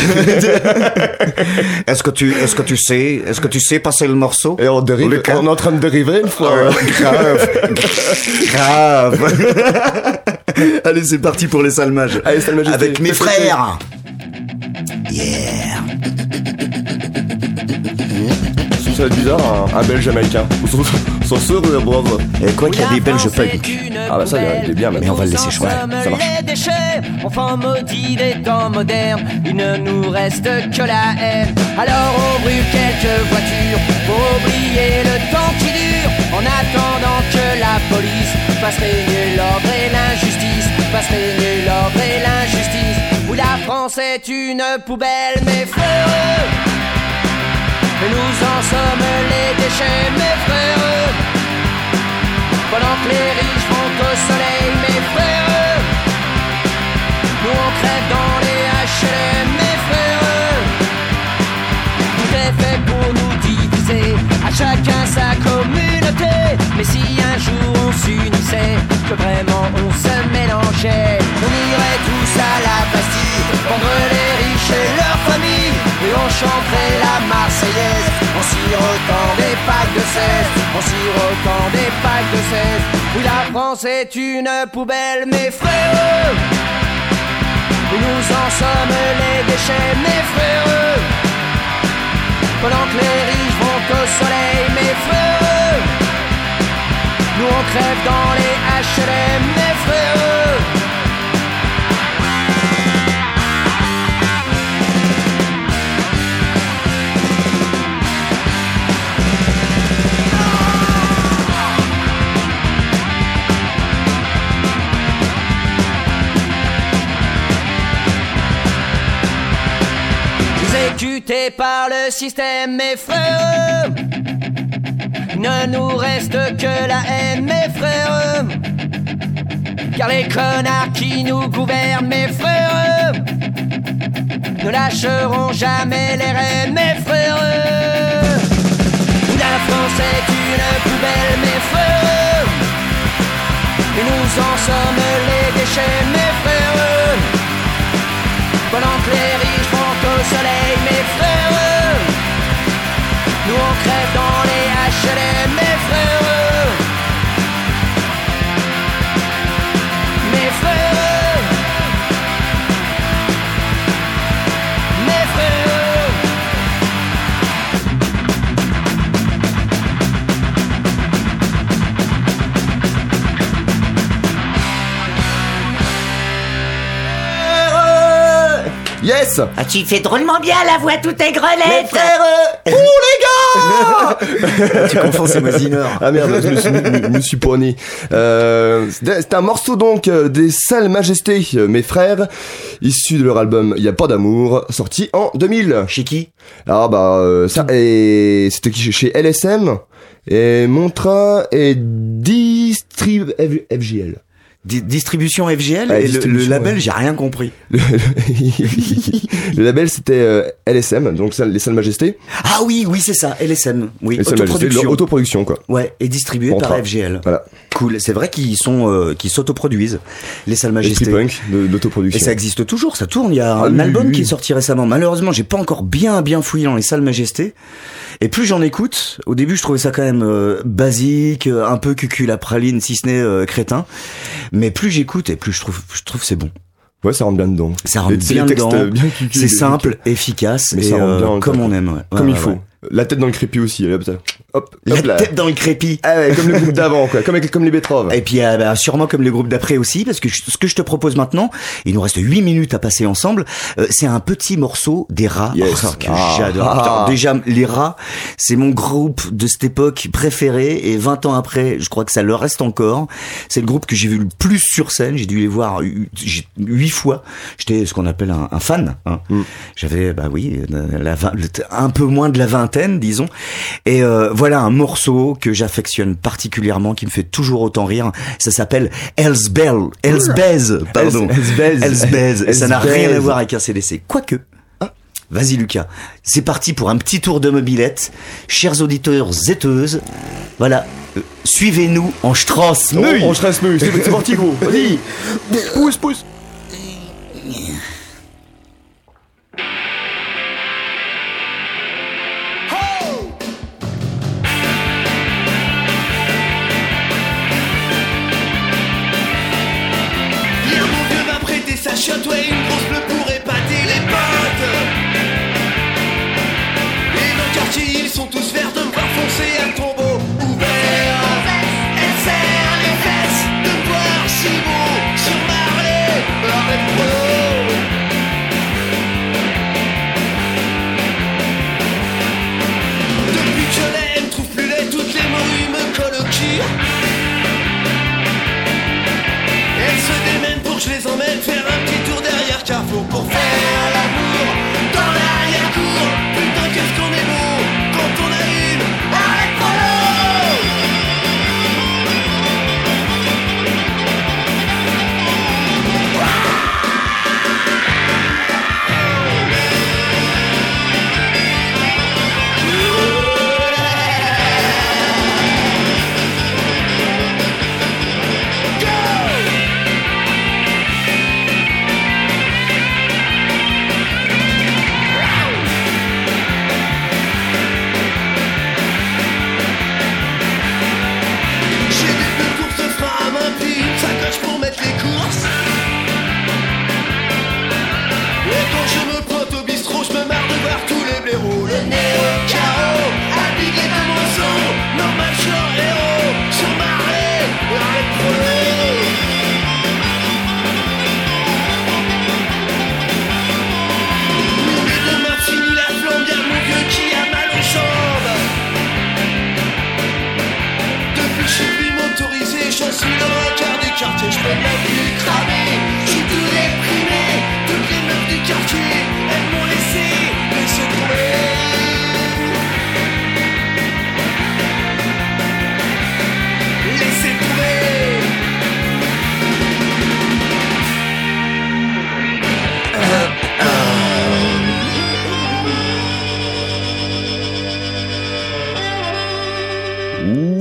Est-ce que tu sais passer le morceau? Et on dérive, on est en train de dériver une fois. Grave. Allez, c'est parti pour les salmages. Allez, salmages avec mes frères. Yeah. ça va être bizarre, un Belge américain. Son sœur de brave. Et quoi qu'il y a des Belges punk. Ah bah ça, il est bien maintenant. Mais on va le laisser chanter. Ça marche. Les déchets, enfants maudits des temps modernes, il ne nous reste que la haine. Alors on brûle quelques voitures pour oublier le temps qui dure, en attendant que la police fasse régner l'ordre et l'injustice, fasse régner l'ordre et l'injustice. Oui, la France est une poubelle, mes frères, et nous en sommes les déchets, mes frères. Pendant que les riches vont au soleil, mes frères, nous on crève dans les HLM, mes frères. Tout est fait pour nous diviser, à chacun sa communauté. Mais si un jour on s'unissait, que vraiment on se mélangeait, on irait tous à la Bastille, prendre les riches et leurs familles, et on chanterait la Marseillaise, en sirotant des packs de 16, en sirotant des packs de 16. Oui, la France est une poubelle, mes frères, et nous en sommes les déchets, mes frères. Pendant que les riches vont au soleil, mes frères, nous on crève dans les HLM, mes frères. Exécutés par le système, mes frères, il ne nous reste que la haine, mes frères. Car les connards qui nous gouvernent, mes frères, ne lâcheront jamais les rênes, mes frères. La France est une poubelle, mes frères, et nous en sommes les déchets, mes frères. Pendant que les riches vont au soleil, mes frères, nous on crève dans les HLM, mes frères. Mes frères, mes frères. Yes. Ah, tu fais drôlement bien la voix toute aigrelette. Les frères, les gars. Tu confonds, c'est Mosineur. Ah merde, je me suis pogné. C'était un morceau donc des Salles Majestés, mes frères, issu de leur album Y a pas d'amour, sorti en 2000. Chez qui? Ah bah ça, et c'était chez LSM et Montra et FGL. Distribution FGL Ouais, et distribution, le label, ouais. j'ai rien compris. Le label c'était LSM, donc les Salles Majestés. Ah oui, c'est ça, LSM. Oui, Les Salles Majestés, leur autoproduction quoi. Ouais, et distribué Montra. par FGL. Voilà. Cool, c'est vrai qu'ils sont qui s'autoproduisent, les Salles Majestés. Esprit punk d'autoproduction. Et ça existe toujours, ça tourne. Il y a un album qui est sorti récemment. Malheureusement, j'ai pas encore bien fouillé dans les Salles Majestés. Et plus j'en écoute, au début je trouvais ça quand même basique, un peu cuculapraline, si ce n'est crétin. Mais plus j'écoute et plus je trouve c'est bon. Ouais, ça rentre bien dedans. Ça rentre bien dedans. C'est simple, efficace, mais et ça rentre bien, comme on aime. Ouais. Comme ouais, il faut. Ouais. La tête dans le crépi aussi, hop, La là. tête dans le crépi. Ah ouais, comme le groupe d'avant, quoi. Comme les betteraves. Et puis, sûrement comme le groupe d'après aussi, parce que ce que je te propose maintenant, il nous reste 8 minutes à passer ensemble, c'est un petit morceau des Rats. Yes. Que j'adore. Putain, déjà, les Rats, c'est mon groupe de cette époque préféré, et 20 ans après, je crois que ça le reste encore. C'est le groupe que j'ai vu le plus sur scène. J'ai dû les voir 8 fois. J'étais ce qu'on appelle un fan, hein. J'avais, un peu moins de la vingtaine, disons. Et voilà un morceau que j'affectionne particulièrement, qui me fait toujours autant rire. Ça s'appelle Elsbeth, pardon. Elsbeth. Et ça n'a rien à voir avec un CDC. Quoique. Vas-y Lucas, c'est parti pour un petit tour de mobilette. Chers auditeurs zéteuses, voilà, suivez-nous en Strassmühl. En Strassmühl, c'est parti gros. Vas-y. Pousse. Sa shot, ouais, une grosse bleue pour épater les potes. Et dans le quartier, ils sont tous verts de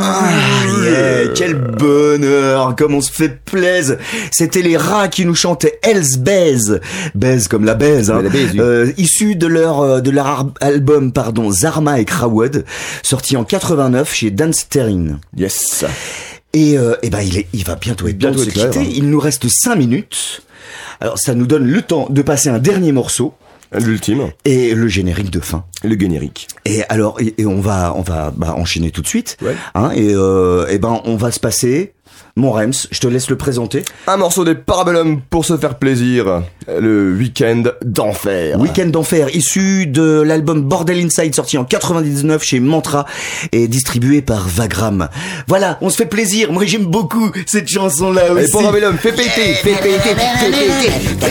Quel bonheur, comme on se fait plaisir. C'était les Rats qui nous chantaient Hell's Baise, baise comme la baise, hein. Issu de leur album Zarma et Crawood, sorti en 89 chez Danstein. Yes. Et il va bientôt être temps de se quitter. Il nous reste 5 minutes. Alors ça nous donne le temps de passer un dernier morceau. L'ultime. Et le générique de fin. Le générique. Et alors, on va enchaîner tout de suite. Ouais. Hein, on va se passer. Mon Rems, je te laisse le présenter. Un morceau des Parabellum pour se faire plaisir. Le Week-end d'Enfer. Week-end d'Enfer, issu de l'album Bordel Inside, sorti en 99 chez Mantra et distribué par Vagram. Voilà, on se fait plaisir. Moi, j'aime beaucoup cette chanson-là aussi. Et Parabellum, fais péter, fais péter, fais péter.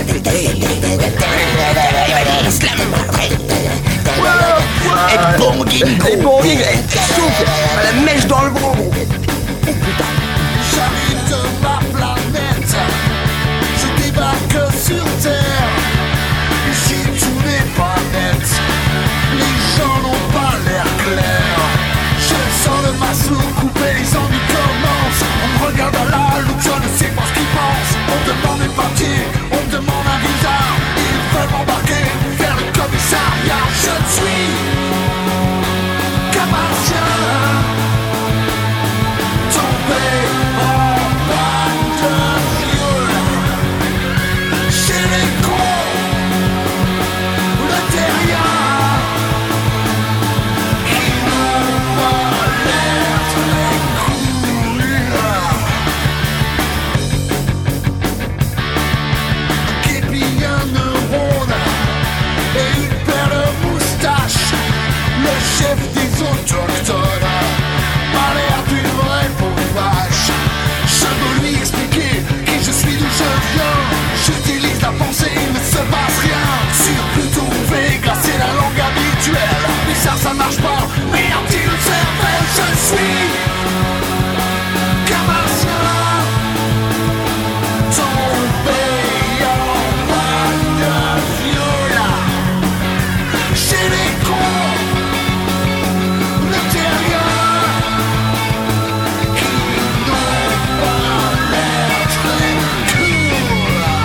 Et bonging, la mèche dans le bras. J'arrive de ma planète, je débarque sur Terre. Ici tout n'est pas net, les gens n'ont pas l'air clairs. Je sens le masseau couper, les ennuis commencent. On me regarde à la loupe, je ne sais pas ce qu'ils pensent. On me demande des papiers, on me demande un visa. Ils veulent m'embarquer vers le commissariat. Je suis Camartien, tombé en panne de viol. Chez les cons, le terrien, qui n'ont pas l'air très cool. Qui pille un neurone et une paire de moustaches. Le chef des autochtones a l'air d'une vraie pauvre vache. Je veux lui expliquer qui je suis, d'où je viens. J'utilise la pensée, il ne se passe rien. Sur Pluton, Vega, c'est la langue habituelle. Mais ça marche pas, merde, il le cervelle. Je suis Camartien, tombé en panne de viol. Chez les cons, le terrien, qui n'ont pas l'air très cool.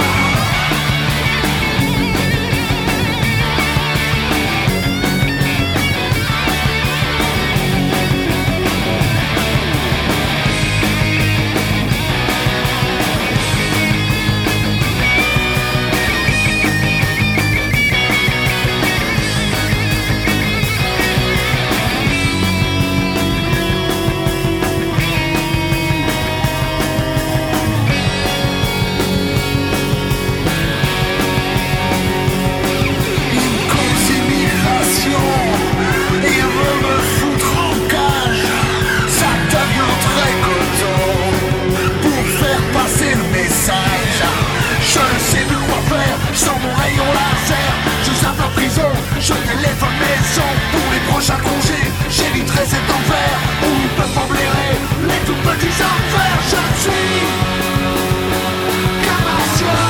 Une considération, il veut me foutre en cage. Ça devient très coton pour faire passer le message. Je ne sais plus quoi faire sans mon rayon laser. Je zappe la prison, je téléphone maison. Pour les prochains congés, j'éviterai cet enfer où ils peuvent pas blairer les tout petits enfers. Je suis Camartien,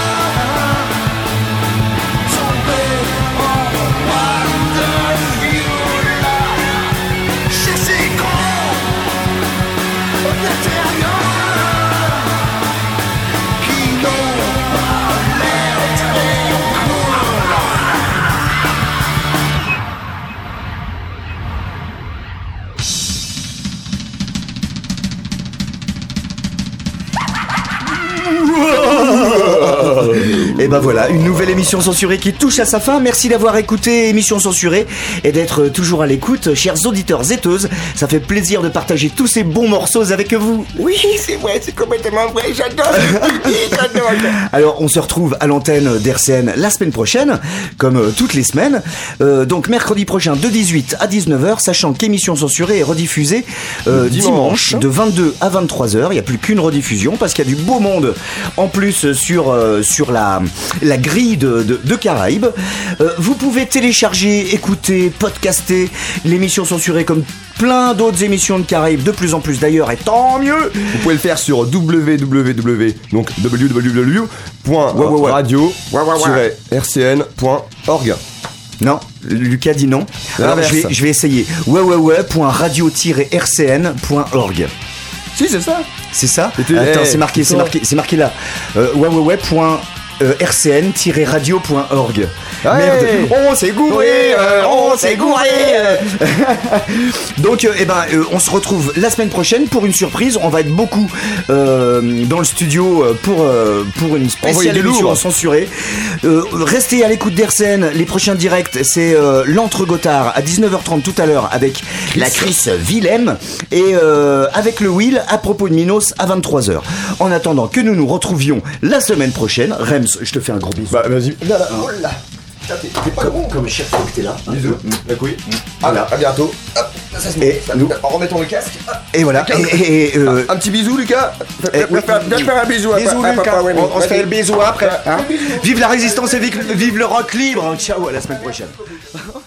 tombé en panne de viol. Chez ces cons, le terrien, qui n'ont pas l'air très cool. Et ben voilà, une nouvelle émission censurée qui touche à sa fin. Merci d'avoir écouté Émission Censurée et d'être toujours à l'écoute, chers auditeurs zéteuses. Ça fait plaisir de partager tous ces bons morceaux avec vous. Oui, c'est vrai, c'est complètement vrai, j'adore. J'adore. Alors on se retrouve à l'antenne d'RCN la semaine prochaine, comme toutes les semaines. Donc mercredi prochain de 18 à 19h, sachant qu'Émission Censurée est rediffusée dimanche de 22 à 23h. Il n'y a plus qu'une rediffusion parce qu'il y a du beau monde en plus sur la grille de Caraïbes. Vous pouvez télécharger, écouter, podcaster l'émission Censurée comme plein d'autres émissions de Caraïbes, de plus en plus d'ailleurs, et tant mieux. Vous pouvez le faire sur www.radio-rcn.org. Non. Lucas dit non. Alors je vais essayer. www.radio-rcn.org. Si, c'est ça. C'est ça. Attends, c'est marqué là. www.rcn-radio.org. Merde. On s'est gouré. Donc, on se retrouve la semaine prochaine pour une surprise. On va être beaucoup dans le studio pour une spéciale émission censurée. Restez à l'écoute d'RCN. Les prochains directs, c'est l'Entre-Gothard à 19h30 tout à l'heure avec la Chris Willem et avec le Will à propos de Minos à 23h. En attendant que nous nous retrouvions la semaine prochaine, Rems, je te fais un gros bisou. Bah, vas-y. Là. Oh là. T'es pas comme chaque fois que t'es là. Bisous. La couille. À bientôt. Hop, ça se met. En remettant le casque. Et voilà. Un petit bisou, Lucas. Viens faire un bisou. Bisous, Lucas. On se fait le bisou après. Vive la résistance et vive le rock libre. Ciao, à la semaine prochaine.